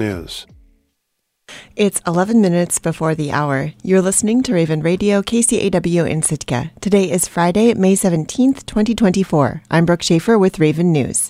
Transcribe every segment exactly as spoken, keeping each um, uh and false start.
is. It's eleven minutes before the hour. You're listening to Raven Radio, K C A W in Sitka. Today is Friday, May seventeenth, twenty twenty-four. I'm Brooke Schaefer with Raven News.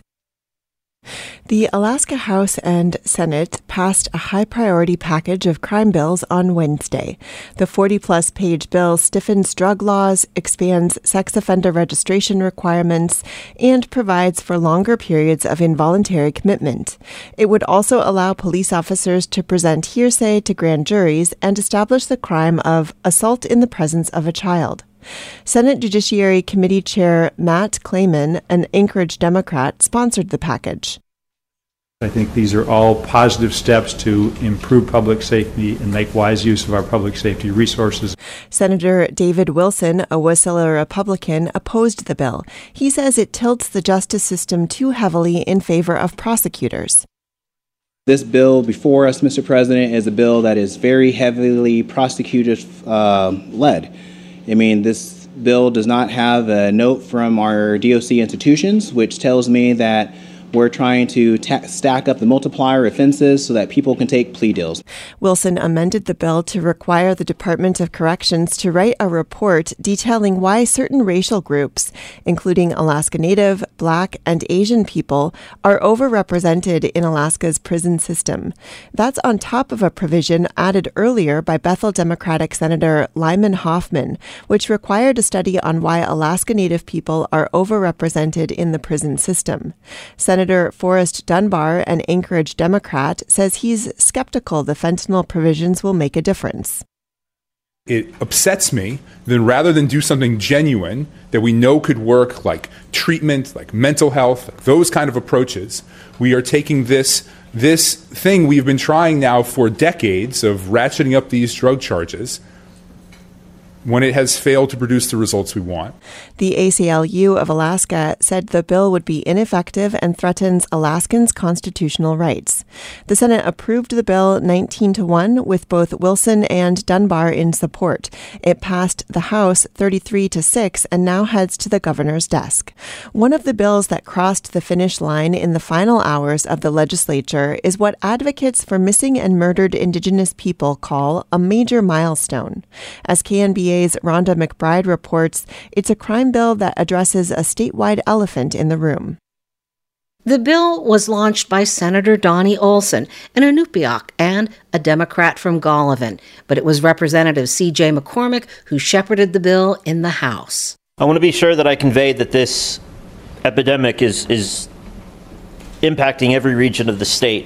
The Alaska House and Senate passed a high-priority package of crime bills on Wednesday. The forty-plus page bill stiffens drug laws, expands sex offender registration requirements, and provides for longer periods of involuntary commitment. It would also allow police officers to present hearsay to grand juries and establish the crime of assault in the presence of a child. Senate Judiciary Committee Chair Matt Clayman, an Anchorage Democrat, sponsored the package. I think these are all positive steps to improve public safety and make wise use of our public safety resources. Senator David Wilson, a Wasilla Republican, opposed the bill. He says it tilts the justice system too heavily in favor of prosecutors. This bill before us, Mister President, is a bill that is very heavily prosecutor-led. Uh, I mean, this bill does not have a note from our D O C institutions, which tells me that we're trying to ta- stack up the multiplier offenses so that people can take plea deals. Wilson amended the bill to require the Department of Corrections to write a report detailing why certain racial groups, including Alaska Native, Black, and Asian people, are overrepresented in Alaska's prison system. That's on top of a provision added earlier by Bethel Democratic Senator Lyman Hoffman, which required a study on why Alaska Native people are overrepresented in the prison system. Senator Senator Forrest Dunbar, an Anchorage Democrat, says he's skeptical the fentanyl provisions will make a difference. It upsets me that rather than do something genuine that we know could work, like treatment, like mental health, like those kind of approaches, we are taking this this thing we've been trying now for decades of ratcheting up these drug charges when it has failed to produce the results we want. The A C L U of Alaska said the bill would be ineffective and threatens Alaskans' constitutional rights. The Senate approved the bill nineteen to one with both Wilson and Dunbar in support. It passed the House thirty-three to six and now heads to the governor's desk. One of the bills that crossed the finish line in the final hours of the legislature is what advocates for missing and murdered Indigenous people call a major milestone. As K N B A's Rhonda McBride reports, it's a crime bill that addresses a statewide elephant in the room. The bill was launched by Senator Donnie Olson, an Inupiaq and a Democrat from Golovin, but it was Representative C J McCormick who shepherded the bill in the House. I want to be sure that I convey that this epidemic is, is impacting every region of the state,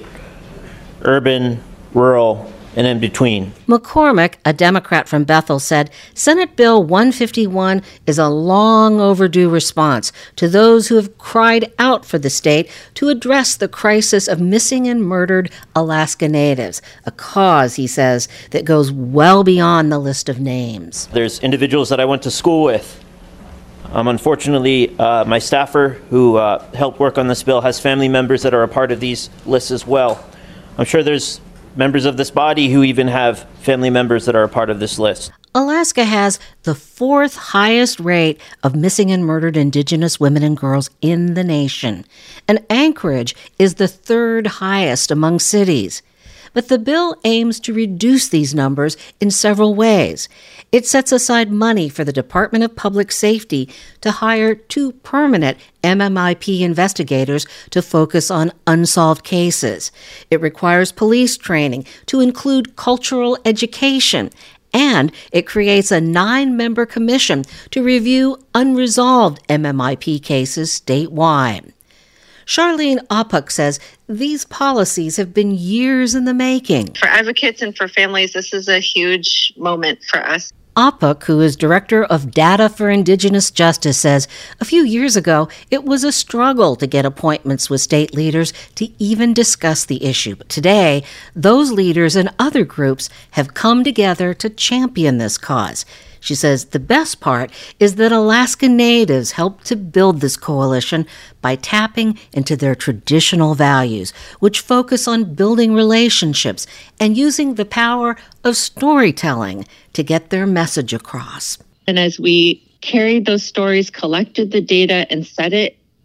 urban, rural, and in between. McCormick, a Democrat from Bethel, said Senate Bill one fifty-one is a long overdue response to those who have cried out for the state to address the crisis of missing and murdered Alaska Natives, a cause, he says, that goes well beyond the list of names. There's individuals that I went to school with. Um, unfortunately, uh, my staffer who uh, helped work on this bill has family members that are a part of these lists as well. I'm sure there's members of this body who even have family members that are a part of this list. Alaska has the fourth highest rate of missing and murdered Indigenous women and girls in the nation, and Anchorage is the third highest among cities. But the bill aims to reduce these numbers in several ways. It sets aside money for the Department of Public Safety to hire two permanent M M I P investigators to focus on unsolved cases. It requires police training to include cultural education, and it creates a nine-member commission to review unresolved M M I P cases statewide. Charlene Opuk says these policies have been years in the making. For advocates and for families, this is a huge moment for us. Opuk, who is Director of Data for Indigenous Justice, says a few years ago it was a struggle to get appointments with state leaders to even discuss the issue. But today, those leaders and other groups have come together to champion this cause. She says the best part is that Alaska Natives helped to build this coalition by tapping into their traditional values, which focus on building relationships and using the power of storytelling to get their message across. And as we carried those stories, collected the data, and set it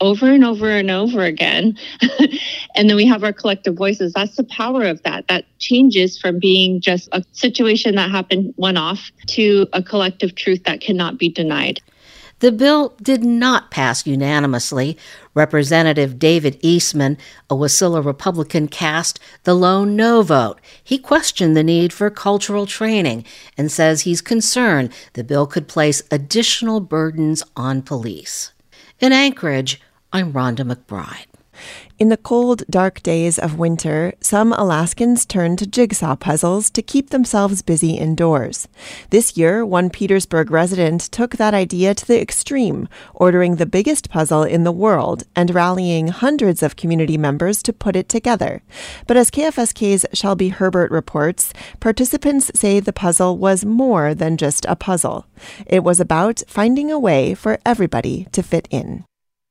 over and over and over again. And then we have our collective voices. That's the power of that. That changes from being just a situation that happened one-off to a collective truth that cannot be denied. The bill did not pass unanimously. Representative David Eastman, a Wasilla Republican, cast the lone no vote. He questioned the need for cultural training and says he's concerned the bill could place additional burdens on police. In Anchorage, I'm Rhonda McBride. In the cold, dark days of winter, some Alaskans turn to jigsaw puzzles to keep themselves busy indoors. This year, one Petersburg resident took that idea to the extreme, ordering the biggest puzzle in the world and rallying hundreds of community members to put it together. But as K F S K's Shelby Herbert reports, participants say the puzzle was more than just a puzzle. It was about finding a way for everybody to fit in.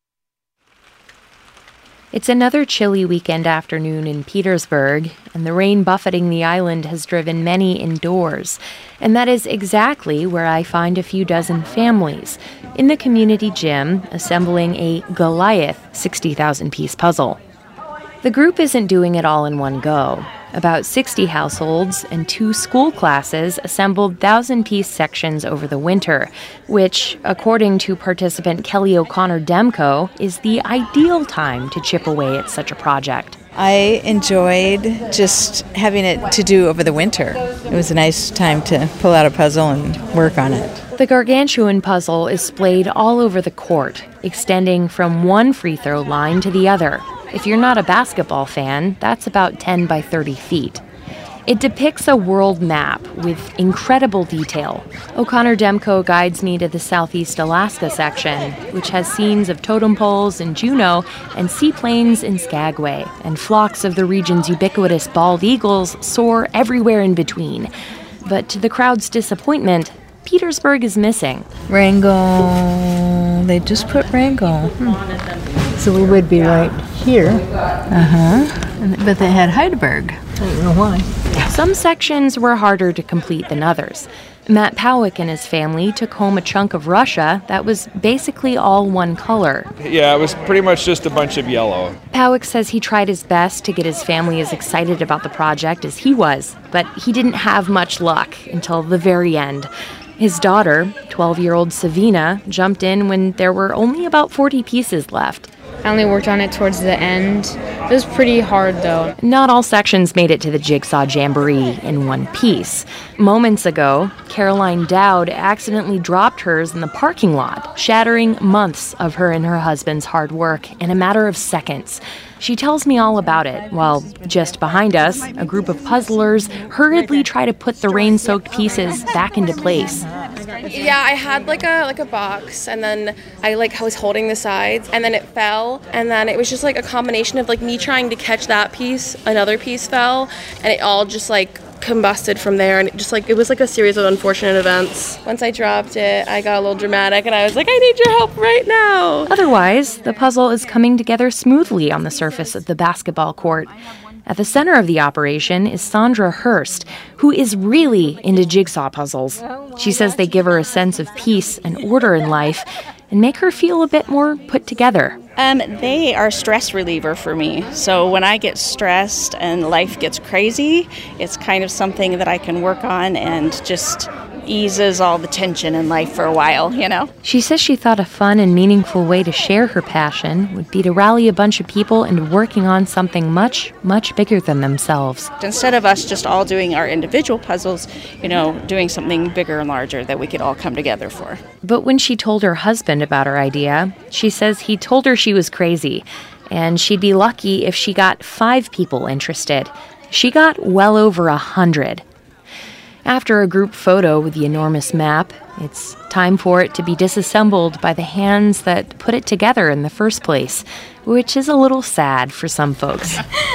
It's another chilly weekend afternoon in Petersburg, and the rain buffeting the island has driven many indoors. And that is exactly where I find a few dozen families, in the community gym, assembling a Goliath sixty thousand piece puzzle. The group isn't doing it all in one go. About sixty households and two school classes assembled thousand-piece sections over the winter, which, according to participant Kelly O'Connor-Demko, is the ideal time to chip away at such a project. I enjoyed just having it to do over the winter. It was a nice time to pull out a puzzle and work on it. The gargantuan puzzle is splayed all over the court, extending from one free throw line to the other. If you're not a basketball fan, that's about ten by thirty feet. It depicts a world map with incredible detail. O'Connor-Demko guides me to the Southeast Alaska section, which has scenes of totem poles in Juneau and seaplanes in Skagway, and flocks of the region's ubiquitous bald eagles soar everywhere in between. But to the crowd's disappointment, Petersburg is missing. Wrangell. They just put Wrangell. Hmm. So we would be right here. Uh-huh. But they had Heidelberg. I don't know why. Some sections were harder to complete than others. Matt Powick and his family took home a chunk of Russia that was basically all one color. Yeah, it was pretty much just a bunch of yellow. Powick says he tried his best to get his family as excited about the project as he was, but he didn't have much luck until the very end. His daughter, twelve-year-old Savina, jumped in when there were only about forty pieces left. I only worked on it towards the end. It was pretty hard, though. Not all sections made it to the Jigsaw Jamboree in one piece. Moments ago, Caroline Dowd accidentally dropped hers in the parking lot, shattering months of her and her husband's hard work in a matter of seconds. She tells me all about it, while just behind us, a group of puzzlers hurriedly try to put the rain-soaked pieces back into place. Yeah, I had like a like a box, and then I like was holding the sides, and then it fell, and then it was just like a combination of like me trying to catch that piece, another piece fell, and it all just like combusted from there, and it just like it was like a series of unfortunate events. Once I dropped it, I got a little dramatic, and I was like, I need your help right now. Otherwise, the puzzle is coming together smoothly on the surface of the basketball court. At the center of the operation is Sandra Hurst, who is really into jigsaw puzzles. She says they give her a sense of peace and order in life and make her feel a bit more put together. Um, they are a stress reliever for me. So when I get stressed and life gets crazy, it's kind of something that I can work on and just eases all the tension in life for a while, you know? She says she thought a fun and meaningful way to share her passion would be to rally a bunch of people into working on something much, much bigger than themselves. Instead of us just all doing our individual puzzles, you know, doing something bigger and larger that we could all come together for. But when she told her husband about her idea, she says he told her she was crazy, and she'd be lucky if she got five people interested. She got well over a hundred. After a group photo with the enormous map, it's time for it to be disassembled by the hands that put it together in the first place, which is a little sad for some folks.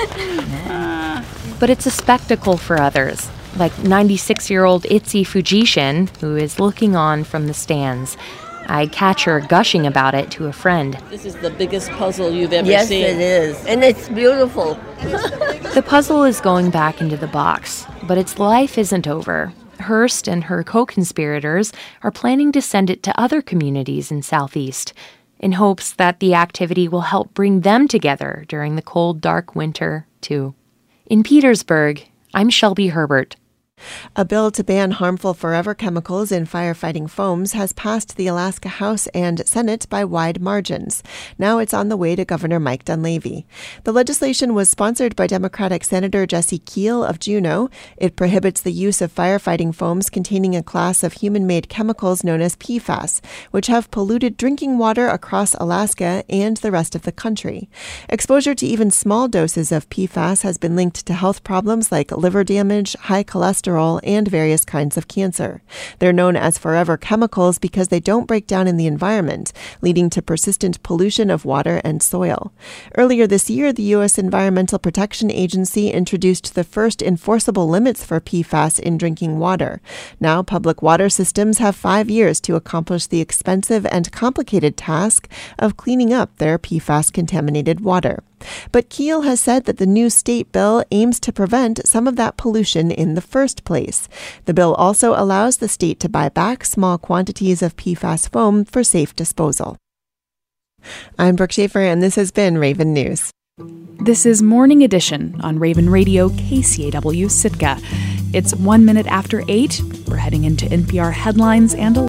But it's a spectacle for others, like ninety-six-year-old Itzy Fujishin, who is looking on from the stands. I catch her gushing about it to a friend. This is the biggest puzzle you've ever yes, seen. Yes, it is. And it's beautiful. The puzzle is going back into the box, but its life isn't over. Hurst and her co-conspirators are planning to send it to other communities in Southeast. in hopes that the activity will help bring them together during the cold, dark winter, too. In Petersburg, I'm Shelby Herbert. A bill to ban harmful forever chemicals in firefighting foams has passed the Alaska House and Senate by wide margins. Now it's on the way to Governor Mike Dunleavy. The legislation was sponsored by Democratic Senator Jesse Keel of Juneau. It prohibits the use of firefighting foams containing a class of human-made chemicals known as P FAS, which have polluted drinking water across Alaska and the rest of the country. Exposure to even small doses of P FAS has been linked to health problems like liver damage, high cholesterol, and various kinds of cancer. They're known as forever chemicals because they don't break down in the environment, leading to persistent pollution of water and soil. Earlier this year, the U S Environmental Protection Agency introduced the first enforceable limits for P FAS in drinking water. Now, public water systems have five years to accomplish the expensive and complicated task of cleaning up their P FAS-contaminated water. But Keel has said that the new state bill aims to prevent some of that pollution in the first place. The bill also allows the state to buy back small quantities of P FAS foam for safe disposal. I'm Brooke Schaefer, and this has been Raven News. This is Morning Edition on Raven Radio K C A W Sitka. It's one minute after eight. We're heading into N P R headlines and a